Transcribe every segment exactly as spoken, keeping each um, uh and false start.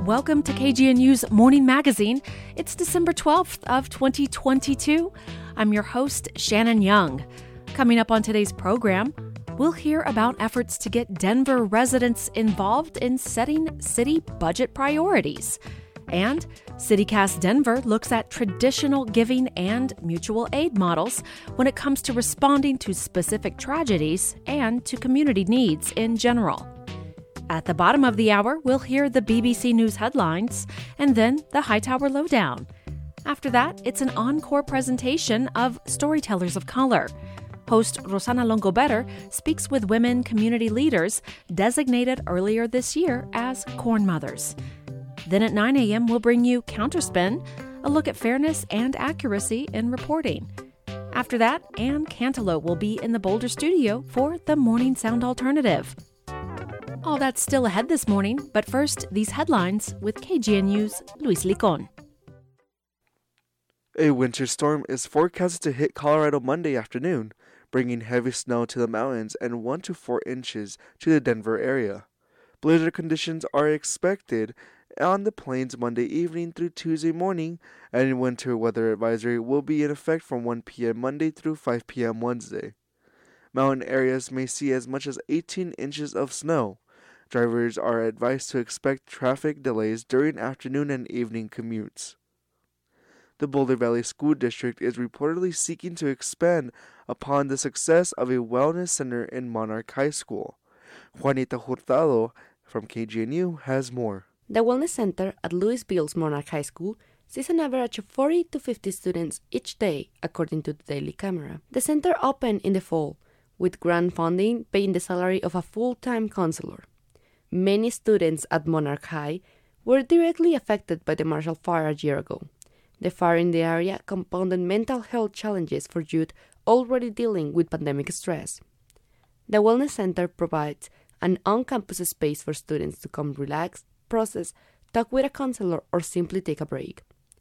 Welcome to K G N U's Morning Magazine. It's December twelfth of twenty twenty-two. I'm your host, Shannon Young. Coming up on today's program, we'll hear about efforts to get Denver residents involved in setting city budget priorities. And CityCast Denver looks at traditional giving and mutual aid models when it comes to responding to specific tragedies and to community needs in general. At the bottom of the hour, we'll hear the B B C News headlines and then the Hightower Lowdown. After that, it's an encore presentation of Storytellers of Color. Host Rosana Longobetter speaks with women community leaders designated earlier this year as corn mothers. Then at nine a.m., we'll bring you Counterspin, a look at fairness and accuracy in reporting. After that, Ann Cantaloupe will be in the Boulder studio for the Morning Sound Alternative. All that's still ahead this morning, but first, these headlines with K G N U's Luis Licon. A winter storm is forecasted to hit Colorado Monday afternoon, bringing heavy snow to the mountains and one to four inches to the Denver area. Blizzard conditions are expected on the plains Monday evening through Tuesday morning, and a winter weather advisory will be in effect from one p.m. Monday through five p.m. Wednesday. Mountain areas may see as much as eighteen inches of snow. Drivers are advised to expect traffic delays during afternoon and evening commutes. The Boulder Valley School District is reportedly seeking to expand upon the success of a wellness center in Monarch High School. Juanita Hurtado from K G N U has more. The Wellness Center at Louisville's Monarch High School sees an average of forty to fifty students each day, according to the Daily Camera. The center opened in the fall, with grant funding paying the salary of a full-time counselor. Many students at Monarch High were directly affected by the Marshall Fire a year ago. The fire in the area compounded mental health challenges for youth already dealing with pandemic stress. The Wellness Center provides an on-campus space for students to come relax, process, talk with a counselor, or simply take a break.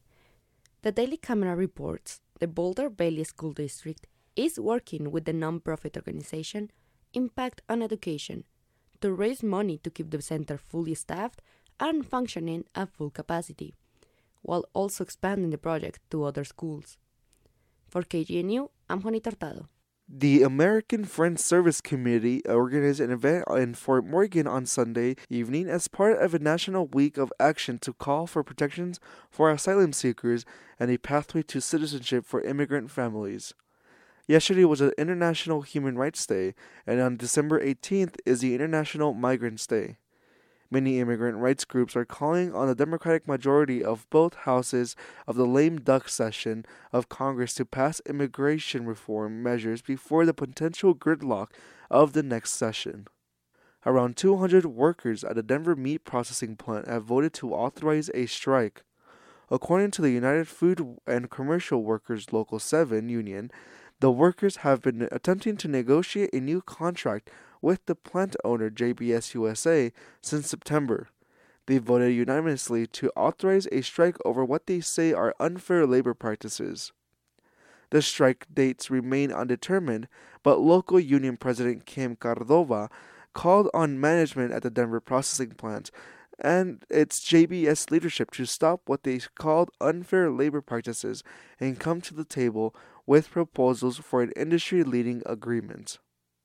The Daily Camera reports the Boulder Valley School District is working with the nonprofit organization Impact on Education to raise money to keep the center fully staffed and functioning at full capacity, while also expanding the project to other schools. For K G N U, I'm Juanita Hurtado. The American Friends Service Committee organized an event in Fort Morgan on Sunday evening as part of a national week of action to call for protections for asylum seekers and a pathway to citizenship for immigrant families. Yesterday was an International Human Rights Day, and on December eighteenth is the International Migrants Day. Many immigrant rights groups are calling on the Democratic majority of both houses of the lame duck session of Congress to pass immigration reform measures before the potential gridlock of the next session. Around two hundred workers at the Denver meat processing plant have voted to authorize a strike. According to the United Food and Commercial Workers Local seven union, the workers have been attempting to negotiate a new contract with the plant owner J B S U S A since September. They voted unanimously to authorize a strike over what they say are unfair labor practices. The strike dates remain undetermined, but local union president Kim Cardova called on management at the Denver processing plant and its J B S leadership to stop what they called unfair labor practices and come to the table with proposals for an industry-leading agreement.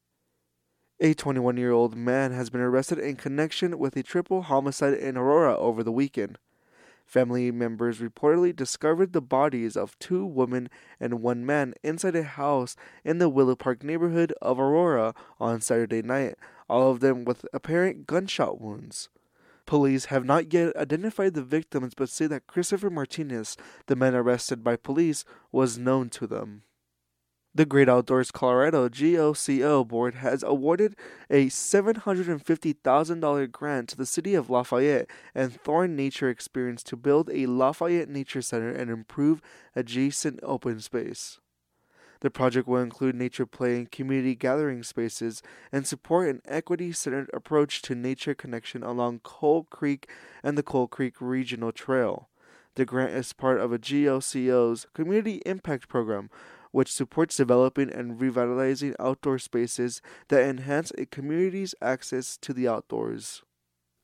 A twenty-one-year-old man has been arrested in connection with a triple homicide in Aurora over the weekend. Family members reportedly discovered the bodies of two women and one man inside a house in the Willow Park neighborhood of Aurora on Saturday night, all of them with apparent gunshot wounds. Police have not yet identified the victims but say that Christopher Martinez, the man arrested by police, was known to them. The Great Outdoors Colorado G O C O board has awarded a seven hundred fifty thousand dollars grant to the city of Lafayette and Thorn Nature Experience to build a Lafayette Nature Center and improve adjacent open space. The project will include nature play and community gathering spaces and support an equity-centered approach to nature connection along Coal Creek and the Coal Creek Regional Trail. The grant is part of a G O C O's Community Impact Program, which supports developing and revitalizing outdoor spaces that enhance a community's access to the outdoors.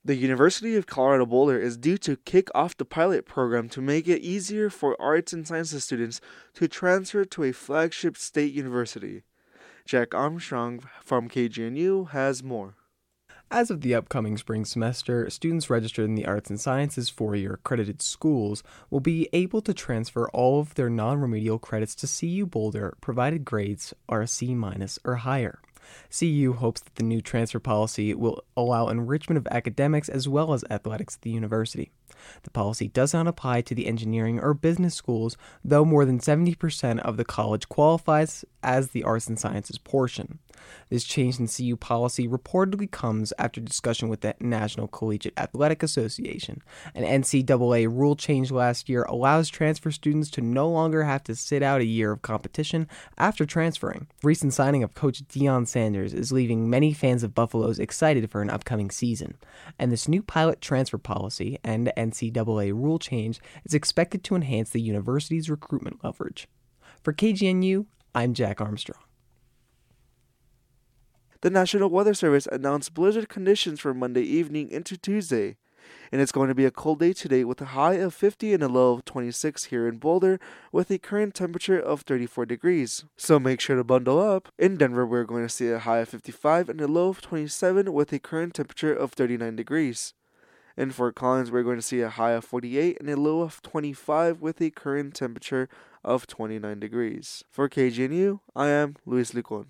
The University of Colorado Boulder is due to kick off the pilot program to make it easier for arts and sciences students to transfer to a flagship state university. Jack Armstrong from K G N U has more. As of the upcoming spring semester, students registered in the Arts and Sciences four-year accredited schools will be able to transfer all of their non-remedial credits to C U Boulder, provided grades are a C minus or higher. C U hopes that the new transfer policy will allow enrichment of academics as well as athletics at the university. The policy does not apply to the engineering or business schools, though more than seventy percent of the college qualifies as the arts and sciences portion. This change in C U policy reportedly comes after discussion with the National Collegiate Athletic Association. An N C double A rule change last year allows transfer students to no longer have to sit out a year of competition after transferring. Recent signing of coach Deion Sanders is leaving many fans of Buffaloes excited for an upcoming season, and this new pilot transfer policy and N C double A rule change is expected to enhance the university's recruitment leverage. For K G N U, I'm Jack Armstrong. The National Weather Service announced blizzard conditions for Monday evening into Tuesday, and it's going to be a cold day today with a high of fifty and a low of twenty-six here in Boulder with a current temperature of thirty-four degrees. So make sure to bundle up. In Denver, we're going to see a high of fifty-five and a low of twenty-seven with a current temperature of thirty-nine degrees. In Fort Collins, we're going to see a high of forty-eight and a low of twenty-five with a current temperature of twenty-nine degrees. For K G N U, I am Luis Licon.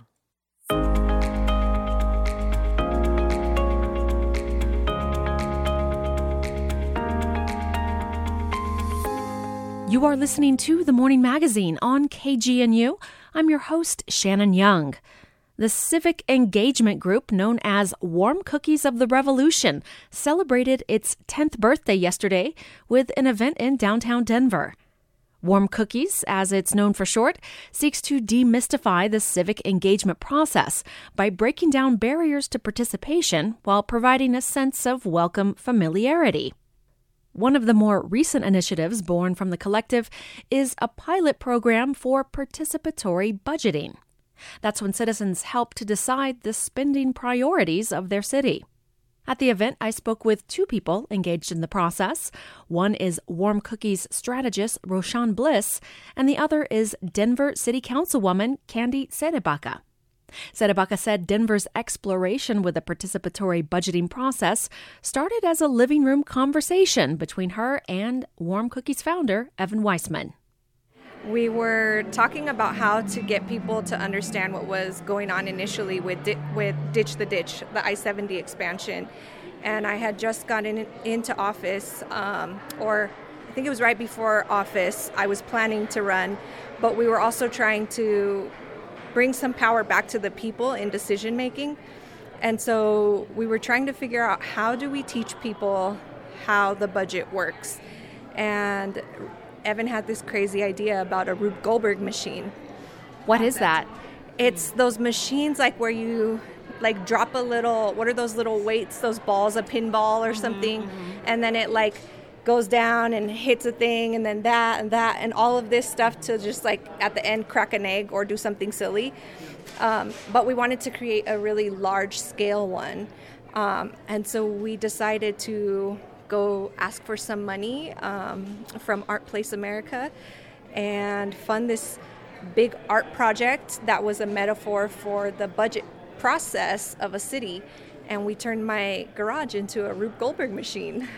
You are listening to The Morning Magazine on K G N U. I'm your host, Shannon Young. The civic engagement group known as Warm Cookies of the Revolution celebrated its tenth birthday yesterday with an event in downtown Denver. Warm Cookies, as it's known for short, seeks to demystify the civic engagement process by breaking down barriers to participation while providing a sense of welcome familiarity. One of the more recent initiatives born from the collective is a pilot program for participatory budgeting. That's when citizens help to decide the spending priorities of their city. At the event, I spoke with two people engaged in the process. One is Warm Cookies strategist Roshan Bliss, and the other is Denver City Councilwoman Candy Cerebaca. Cerebaca said Denver's exploration with the participatory budgeting process started as a living room conversation between her and Warm Cookies founder Evan Weissman. We were talking about how to get people to understand what was going on initially with di- with Ditch the Ditch, the I seventy expansion. And I had just gotten in, into office, um, or I think it was right before office, I was planning to run, but we were also trying to bring some power back to the people in decision making. And so we were trying to figure out, how do we teach people how the budget works? And Evan had this crazy idea about a Rube Goldberg machine. What is that? It's those machines like where you like drop a little, what are those little weights, those balls, a pinball or something, mm-hmm. and then it like goes down and hits a thing, and then that and that and all of this stuff to just like at the end crack an egg or do something silly. Um, but we wanted to create a really large scale one. Um, and so we decided to go ask for some money um, from Art Place America and fund this big art project that was a metaphor for the budget process of a city. And we turned my garage into a Rube Goldberg machine.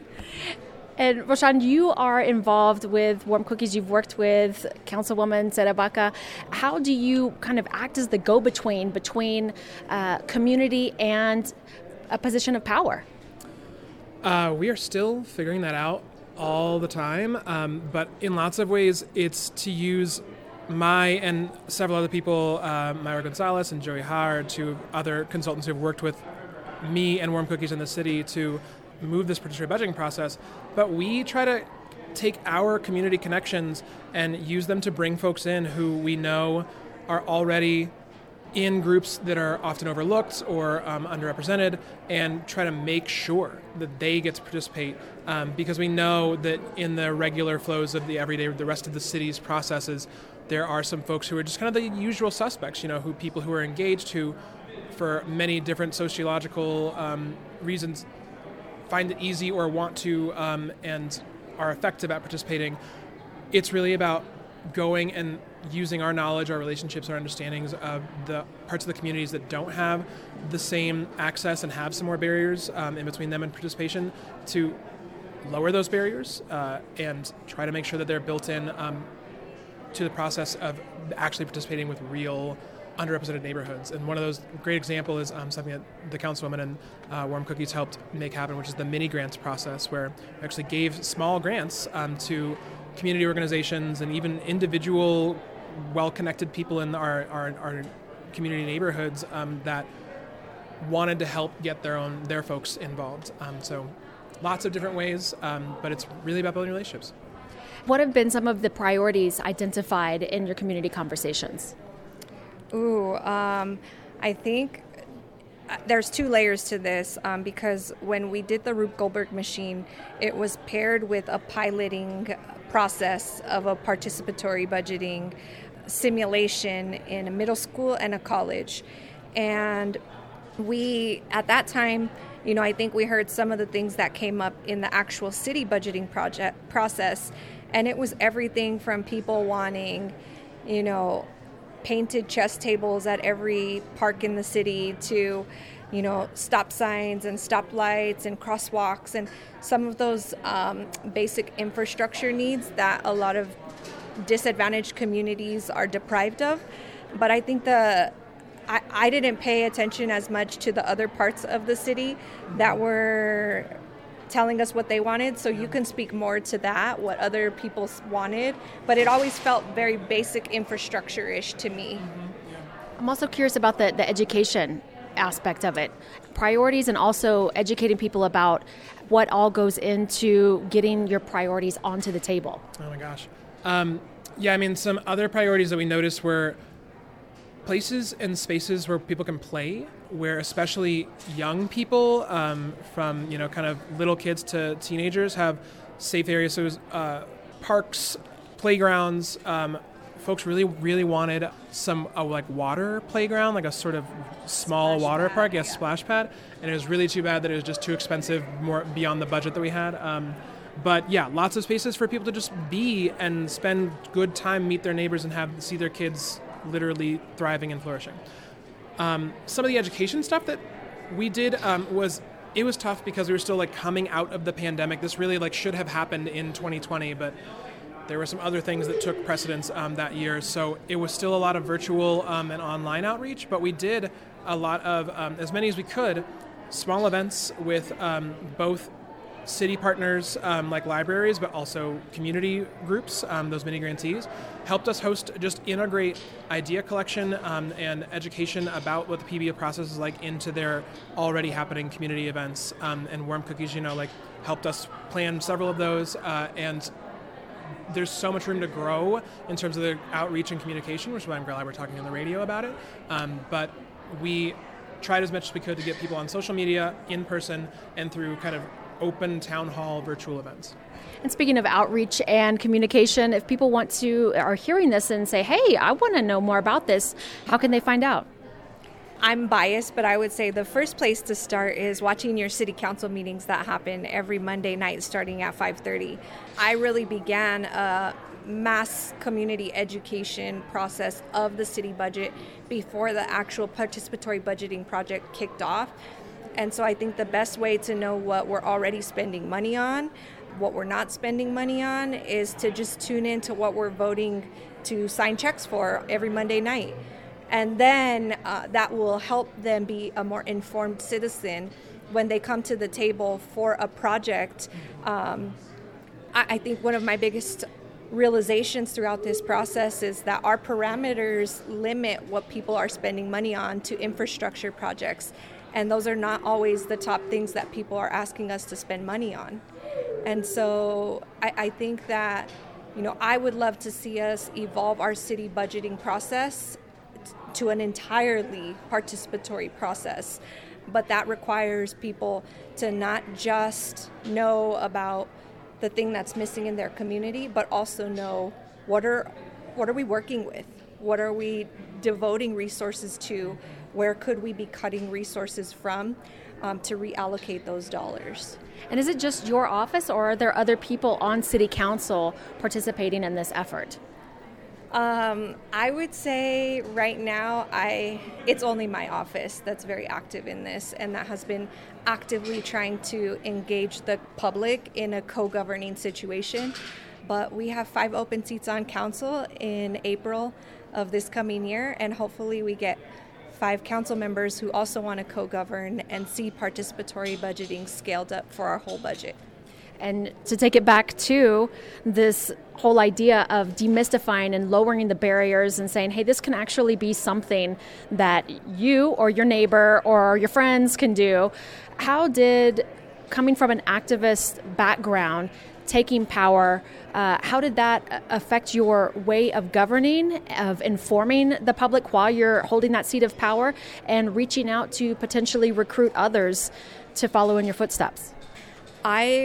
And Roshan, you are involved with Warm Cookies. You've worked with Councilwoman Cerebaca. How do you kind of act as the go-between between uh, community and a position of power? Uh, we are still figuring that out all the time, um, but in lots of ways, it's to use my and several other people, uh, Myra Gonzalez and Joey Howard, two other consultants who have worked with me and Warm Cookies in the city to move this participatory budgeting process, but we try to take our community connections and use them to bring folks in who we know are already in groups that are often overlooked or um, underrepresented, and try to make sure that they get to participate, um, because we know that in the regular flows of the everyday, the rest of the city's processes, there are some folks who are just kind of the usual suspects, you know, who people who are engaged, who for many different sociological um, reasons find it easy or want to um, and are effective at participating. It's really about going and using our knowledge, our relationships, our understandings of the parts of the communities that don't have the same access and have some more barriers um, in between them and participation to lower those barriers uh, and try to make sure that they're built in um, to the process of actually participating with real underrepresented neighborhoods. And one of those great example is um, something that the councilwoman and uh, Warm Cookies helped make happen, which is the mini grants process, where we actually gave small grants um, to community organizations and even individual well-connected people in our, our, our community neighborhoods um, that wanted to help get their own their folks involved. Um, so lots of different ways, um, but it's really about building relationships. What have been some of the priorities identified in your community conversations? Ooh, um, I think there's two layers to this um, because when we did the Rube Goldberg machine, it was paired with a piloting process of a participatory budgeting simulation in a middle school and a college. And we, at that time, you know, I think we heard some of the things that came up in the actual city budgeting project process, and it was everything from people wanting, you know, painted chess tables at every park in the city to, you know, stop signs and stoplights and crosswalks and some of those um, basic infrastructure needs that a lot of disadvantaged communities are deprived of. But I think the I, I didn't pay attention as much to the other parts of the city that were telling us what they wanted, so you can speak more to that, what other people wanted, but it always felt very basic infrastructure-ish to me. I'm also curious about the, the education aspect of it. Priorities and also educating people about what all goes into getting your priorities onto the table. Oh my gosh. Um, yeah, I mean, some other priorities that we noticed were places and spaces where people can play, where especially young people um, from, you know, kind of little kids to teenagers have safe areas. So uh, parks, playgrounds, um, folks really, really wanted some uh, like water playground, like a sort of small splash water pad, park, yes, yeah, splash pad. And it was really too bad that it was just too expensive, more beyond the budget that we had. Um, but yeah, lots of spaces for people to just be and spend good time, meet their neighbors, and have see their kids literally thriving and flourishing. Um, some of the education stuff that we did um, was, it was tough because we were still like coming out of the pandemic. This really like should have happened in twenty twenty, but there were some other things that took precedence um, that year. So it was still a lot of virtual um, and online outreach, but we did a lot of, um, as many as we could, small events with um, both city partners um, like libraries, but also community groups, um, those mini grantees, helped us host, just integrate idea collection um, and education about what the P B A process is like into their already happening community events. Um, and Warm Cookies, you know, like helped us plan several of those. Uh, and there's so much room to grow in terms of the outreach and communication, which is why I'm glad we're talking on the radio about it. Um, but we tried as much as we could to get people on social media, in person, and through kind of open town hall virtual events. And speaking of outreach and communication, if people want to, are hearing this and say, hey, I want to know more about this, how can they find out? I'm biased, but I would say the first place to start is watching your city council meetings that happen every Monday night starting at five thirty. I really began a mass community education process of the city budget before the actual participatory budgeting project kicked off. And so I think the best way to know what we're already spending money on, what we're not spending money on, is to just tune into what we're voting to sign checks for every Monday night. And then uh, that will help them be a more informed citizen when they come to the table for a project. Um, I, I think one of my biggest realizations throughout this process is that our parameters limit what people are spending money on to infrastructure projects. And those are not always the top things that people are asking us to spend money on. And so I, I think that, you know, I would love to see us evolve our city budgeting process t- to an entirely participatory process. But that requires people to not just know about the thing that's missing in their community, but also know what are what are we working with? What are we devoting resources to where could we be cutting resources from um, to reallocate those dollars. And is it just your office, or are there other people on City Council participating in this effort? Um, I would say right now, I it's only my office that's very active in this, and that has been actively trying to engage the public in a co-governing situation. But we have five open seats on council in April of this coming year, and hopefully we get five council members who also want to co-govern and see participatory budgeting scaled up for our whole budget. And to take it back to this whole idea of demystifying and lowering the barriers and saying, hey, this can actually be something that you or your neighbor or your friends can do. How did, coming from an activist background, taking power, uh, how did that affect your way of governing, of informing the public while you're holding that seat of power and reaching out to potentially recruit others to follow in your footsteps? I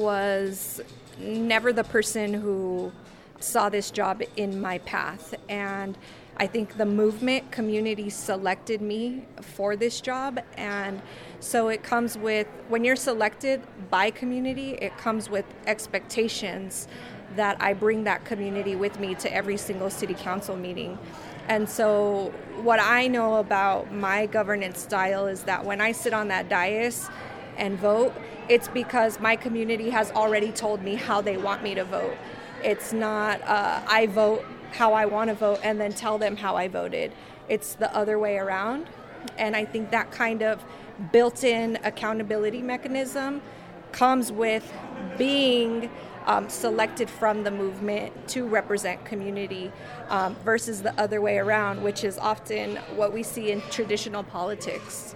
was never the person who saw this job in my path, and I think the movement community selected me for this job, and so it comes with, when you're selected by community, it comes with expectations that I bring that community with me to every single city council meeting. And so what I know about my governance style is that when I sit on that dais and vote, it's because my community has already told me how they want me to vote. It's not uh, I vote how I want to vote and then tell them how I voted. It's the other way around. And I think that kind of built-in accountability mechanism comes with being um, selected from the movement to represent community um, versus the other way around, which is often what we see in traditional politics.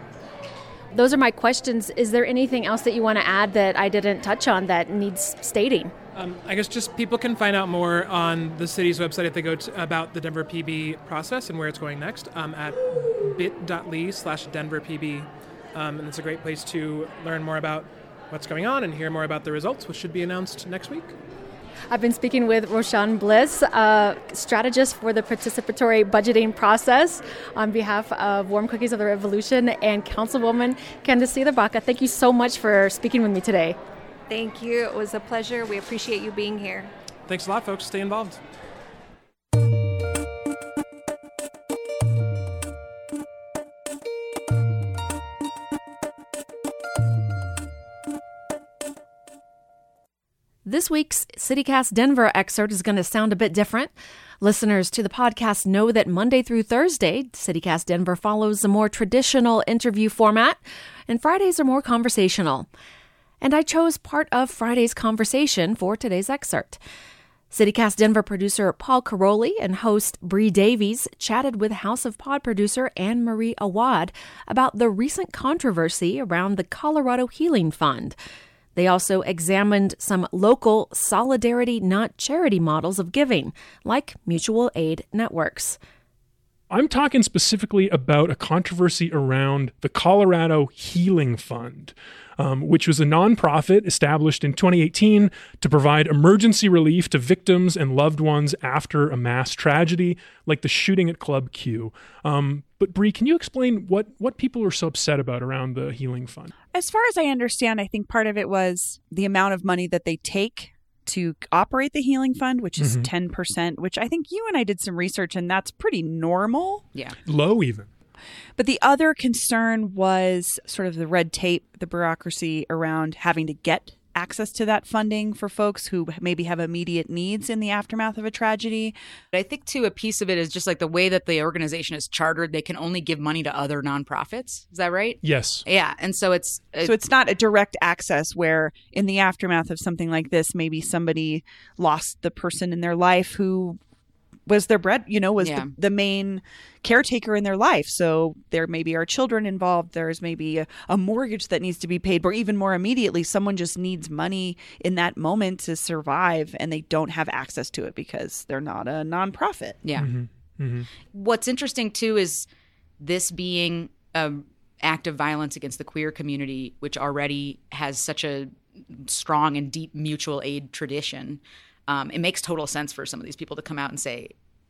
Those are my questions. Is there anything else that you want to add that I didn't touch on that needs stating? Um, I guess just people can find out more on the city's website if they go to, about the Denver P B process and where it's going next um, at bit.ly slash Denver PB. Um, and it's a great place to learn more about what's going on and hear more about the results, which should be announced next week. I've been speaking with Roshan Bliss, uh, strategist for the participatory budgeting process on behalf of Warm Cookies of the Revolution, and Councilwoman Candace Baca. Thank you so much for speaking with me today. Thank you. It was a pleasure. We appreciate you being here. Thanks a lot, folks. Stay involved. This week's CityCast Denver excerpt is going to sound a bit different. Listeners to the podcast know that Monday through Thursday, CityCast Denver follows a more traditional interview format, and Fridays are more conversational. And I chose part of Friday's conversation for today's excerpt. CityCast Denver producer Paul Caroli and host Bree Davies chatted with House of Pod producer Anne Marie Awad about the recent controversy around the Colorado Healing Fund. They also examined some local solidarity, not charity models of giving, like mutual aid networks. I'm talking specifically about a controversy around the Colorado Healing Fund, um, which was a nonprofit established in twenty eighteen to provide emergency relief to victims and loved ones after a mass tragedy like the shooting at Club Q. Um, but Bree, can you explain what, what people are so upset about around the Healing Fund? As far as I understand, I think part of it was the amount of money that they take to operate the Healing Fund, which is mm-hmm. ten percent, which I think you and I did some research, and that's pretty normal. Yeah. Low even. But the other concern was sort of the red tape, the bureaucracy around having to get access to that funding for folks who maybe have immediate needs in the aftermath of a tragedy. I think, too, a piece of it is just like the way that the organization is chartered. They can only give money to other nonprofits. Is that right? Yes. Yeah. And so it's... Uh, so it's not a direct access where in the aftermath of something like this, maybe somebody lost the person in their life who was their bread, you know, was yeah. the, the main caretaker in their life. So there maybe are children involved. There's maybe a, a mortgage that needs to be paid, or even more immediately, someone just needs money in that moment to survive, and they don't have access to it because they're not a nonprofit. Yeah. Mm-hmm. Mm-hmm. What's interesting, too, is this being an act of violence against the queer community, which already has such a strong and deep mutual aid tradition. Um, it makes total sense for some of these people to come out and say,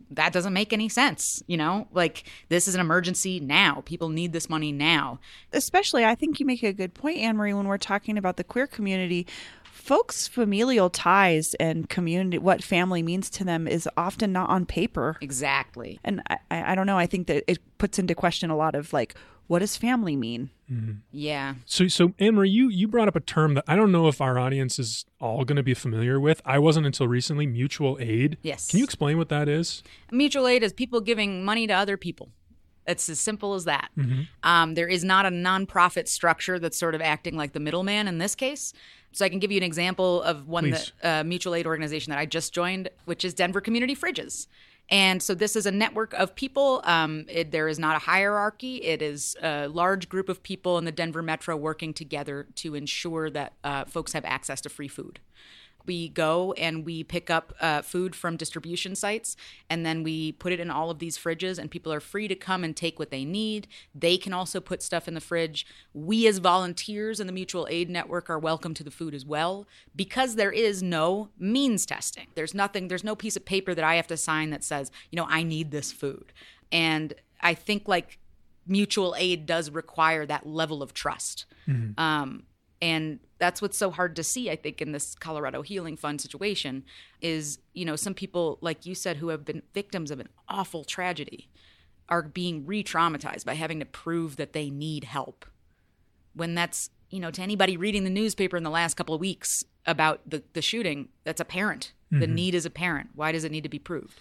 that doesn't make any sense. You know, like this is an emergency now. People need this money now. Especially, I think you make a good point, Anne Marie, when we're talking about the queer community. Folks' familial ties and community, what family means to them, is often not on paper. Exactly. And I, I don't know. I think that it puts into question a lot of like, what does family mean? Mm-hmm. Yeah. So, so Anne-Marie, you, you brought up a term that I don't know if our audience is all going to be familiar with. I wasn't until recently, mutual aid. Yes. Can you explain what that is? Mutual aid is people giving money to other people. It's as simple as that. Mm-hmm. Um, there is not a nonprofit structure that's sort of acting like the middleman in this case. So I can give you an example of one Please. that, uh, mutual aid organization that I just joined, which is Denver Community Fridges. And so this is a network of people. Um, it, there is not a hierarchy. It is a large group of people in the Denver metro working together to ensure that uh, folks have access to free food. We go and we pick up uh, food from distribution sites, and then we put it in all of these fridges, and people are free to come and take what they need. They can also put stuff in the fridge. We as volunteers in the mutual aid network are welcome to the food as well, because there is no means testing. There's nothing, there's no piece of paper that I have to sign that says, you know, I need this food. And I think like mutual aid does require that level of trust. Mm-hmm. Um, And that's what's so hard to see, I think, in this Colorado Healing Fund situation is, you know, some people, like you said, who have been victims of an awful tragedy are being re-traumatized by having to prove that they need help. When that's, you know, to anybody reading the newspaper in the last couple of weeks about the, the shooting, that's apparent. Mm-hmm. The need is apparent. Why does it need to be proved?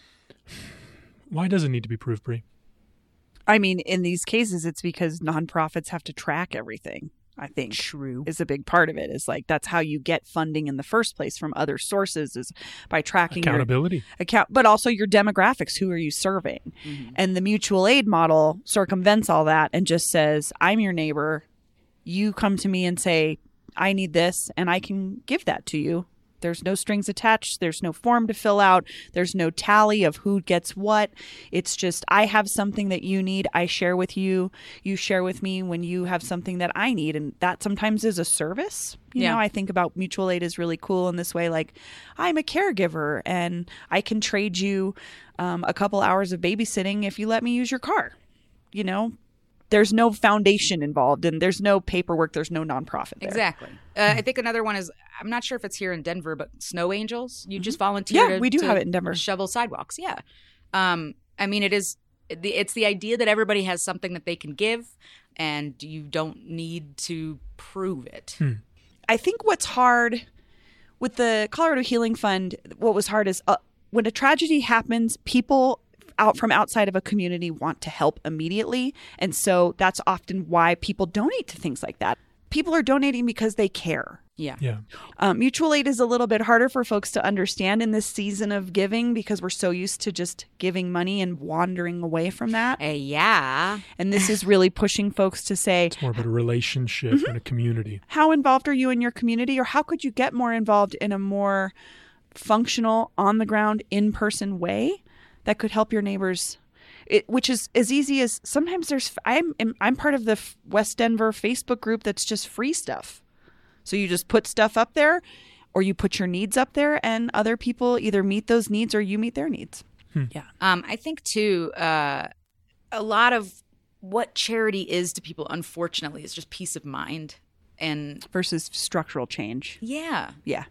Why does it need to be proved, Bree? I mean, in these cases, it's because nonprofits have to track everything. I think True. is a big part of it. Is like that's how you get funding in the first place from other sources, is by tracking accountability your account, but also your demographics. Who are you serving? Mm-hmm. And the mutual aid model circumvents all that and just says, I'm your neighbor. You come to me and say, I need this, and I can give that to you. There's no strings attached. There's no form to fill out. There's no tally of who gets what. It's just, I have something that you need. I share with you. You share with me when you have something that I need. And that sometimes is a service. You yeah. know, I think about mutual aid is really cool in this way. Like, I'm a caregiver and I can trade you um, a couple hours of babysitting if you let me use your car. You know, there's no foundation involved and there's no paperwork. There's no nonprofit there. Exactly. Uh, I think another one is, I'm not sure if it's here in Denver, but Snow Angels. You mm-hmm. just volunteer. Yeah, to, we do to have it in Denver. Shovel sidewalks. Yeah. Um, I mean, it is, it's the idea that everybody has something that they can give and you don't need to prove it. Hmm. I think what's hard with the Colorado Healing Fund, what was hard is uh, when a tragedy happens, people out from outside of a community want to help immediately. And so that's often why people donate to things like that. People are donating because they care. Yeah. Yeah. Um, mutual aid is a little bit harder for folks to understand in this season of giving because we're so used to just giving money and wandering away from that. Uh, yeah. And this is really pushing folks to say, it's more about a relationship mm-hmm. and a community. How involved are you in your community, or how could you get more involved in a more functional, on the ground, in-person way that could help your neighbors? It, which is as easy as sometimes there's I'm I'm part of the West Denver Facebook group that's just free stuff. So you just put stuff up there, or you put your needs up there, and other people either meet those needs or you meet their needs. Hmm. Yeah. Um, I think too, uh, a lot of what charity is to people, unfortunately, is just peace of mind and versus structural change. Yeah. Yeah.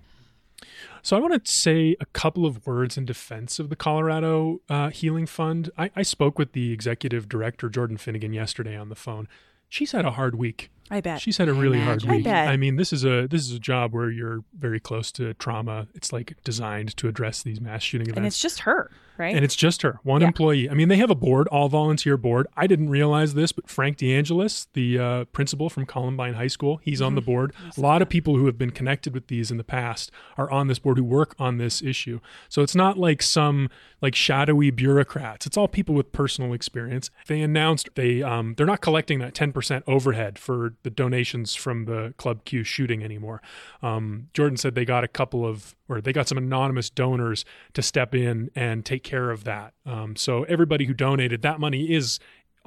So I want to say a couple of words in defense of the Colorado uh, Healing Fund. I, I spoke with the executive director, Jordan Finnegan, yesterday on the phone. She's had a hard week. I bet. She's had a really hard I week. bet. I mean, this is a this is a job where you're very close to trauma. It's like designed to address these mass shooting events. And it's just her, right? And it's just her, one yeah. employee. I mean, they have a board, all volunteer board. I didn't realize this, but Frank DeAngelis, the uh, principal from Columbine High School, he's mm-hmm. on the board. A lot that. of people who have been connected with these in the past are on this board who work on this issue. So it's not like some like shadowy bureaucrats. It's all people with personal experience. They announced they um, they're not collecting that ten percent overhead for the donations from the Club Q shooting anymore. Um, Jordan said they got a couple of, or they got some anonymous donors to step in and take care of that. Um, so everybody who donated, that money is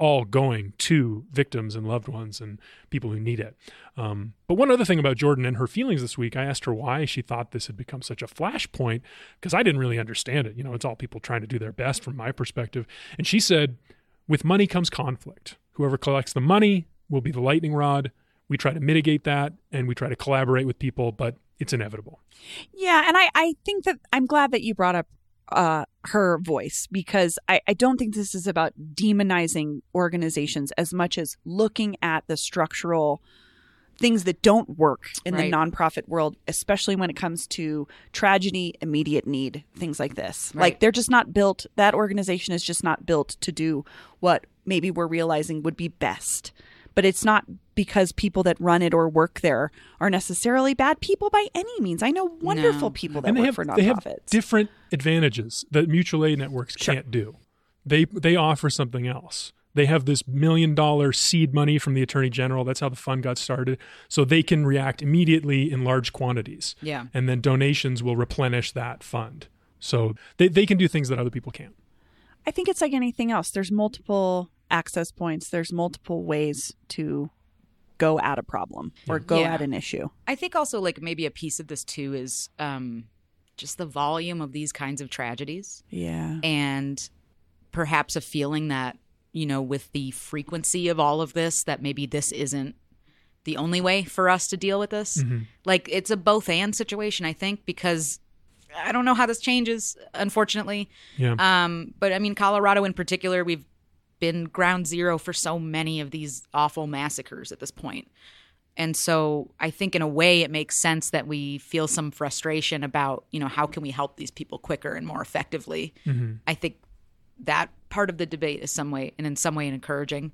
all going to victims and loved ones and people who need it. Um, but one other thing about Jordan and her feelings this week, I asked her why she thought this had become such a flashpoint, because I didn't really understand it. You know, it's all people trying to do their best from my perspective. And she said, with money comes conflict. Whoever collects the money will be the lightning rod. We try to mitigate that, and we try to collaborate with people, but it's inevitable. Yeah, and I, I think that I'm glad that you brought up uh, her voice, because I, I don't think this is about demonizing organizations as much as looking at the structural things that don't work in Right. the nonprofit world, especially when it comes to tragedy, immediate need, things like this. Right. Like they're just not built, that organization is just not built to do what maybe we're realizing would be best. But it's not because people that run it or work there are necessarily bad people by any means. I know wonderful No. people that And they work have, for they have nonprofits. different advantages that mutual aid networks Sure. can't do. They they offer something else. They have this million dollar seed money from the Attorney General. That's how the fund got started. So they can react immediately in large quantities. Yeah. And then donations will replenish that fund. So they, they can do things that other people can't. I think it's like anything else. There's multiple access points. There's multiple ways to go at a problem or go Yeah. at an issue. I think also like maybe a piece of this too is um, just the volume of these kinds of tragedies, Yeah. and perhaps a feeling that, you know, with the frequency of all of this, that maybe this isn't the only way for us to deal with this. Mm-hmm. Like it's a both and situation, I think, because I don't know how this changes, unfortunately. Yeah. Um, but I mean, Colorado in particular, we've been ground zero for so many of these awful massacres at this point. And so I think in a way it makes sense that we feel some frustration about, you know, how can we help these people quicker and more effectively? Mm-hmm. I think that part of the debate is some way and in some way encouraging.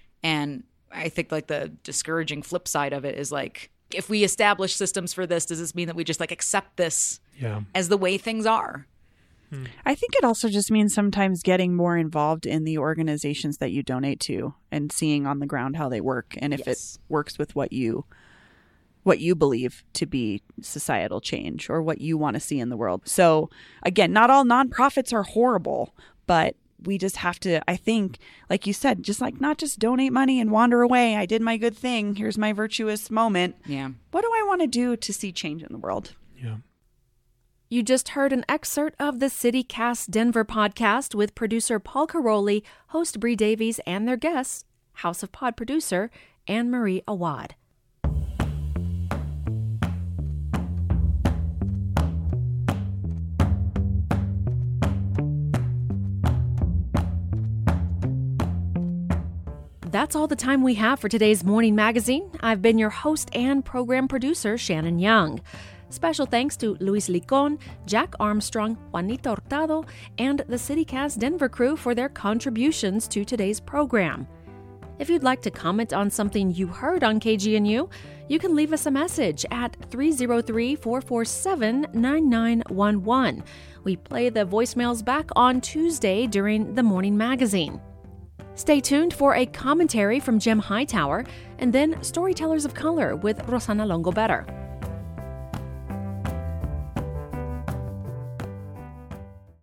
And I think like the discouraging flip side of it is like, if we establish systems for this, does this mean that we just like accept this Yeah. as the way things are? I think it also just means sometimes getting more involved in the organizations that you donate to and seeing on the ground how they work and if Yes. it works with what you what you believe to be societal change or what you want to see in the world. So again, not all nonprofits are horrible, but we just have to, I think, like you said, just like not just donate money and wander away. I did my good thing. Here's my virtuous moment. Yeah. What do I want to do to see change in the world? Yeah. You just heard an excerpt of the CityCast Denver podcast with producer Paul Caroli, host Bree Davies, and their guests, House of Pod producer Anne Marie Awad. That's all the time we have for today's Morning Magazine. I've been your host and program producer, Shannon Young. Special thanks to Luis Licon, Jack Armstrong, Juanita Hurtado, and the CityCast Denver crew for their contributions to today's program. If you'd like to comment on something you heard on K G N U, you can leave us a message at three oh three, four four seven, nine nine one one. We play the voicemails back on Tuesday during the Morning Magazine. Stay tuned for a commentary from Jem Hightower and then Storytellers of Color with Rosanna Longo Better.